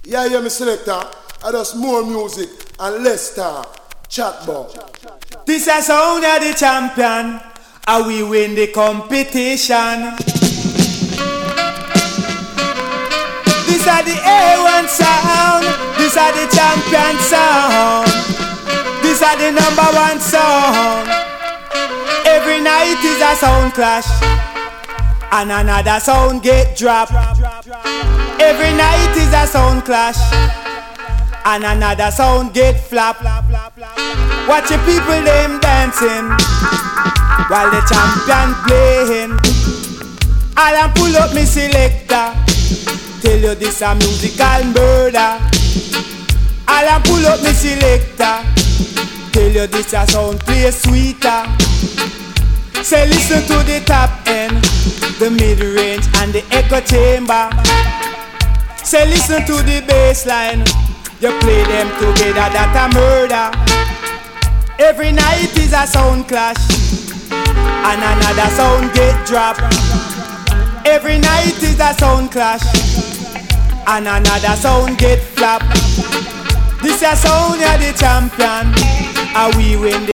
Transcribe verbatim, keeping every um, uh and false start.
Yeah, yeah, me selector. I just more music and less talk. Chat bar. This is sound of the champion, and we win the competition. This is the A one sound. This is the champion sound. This is the number one sound. Every night is a sound clash, and another sound get dropped. Every night is a sound clash, and another sound get flap. Watch the people them dancing while the champion playing. I'll pull up me selector, tell you this a musical murder. I'll pull up me selector, tell you this a sound play sweeter. Say listen to the top end, the mid-range and the echo chamber. Say listen to the bass line, you play them together, that a murder. Every night is a sound clash, and another sound get dropped. Every night is a sound clash, and another sound get flap. This a sound of the champion, and we win the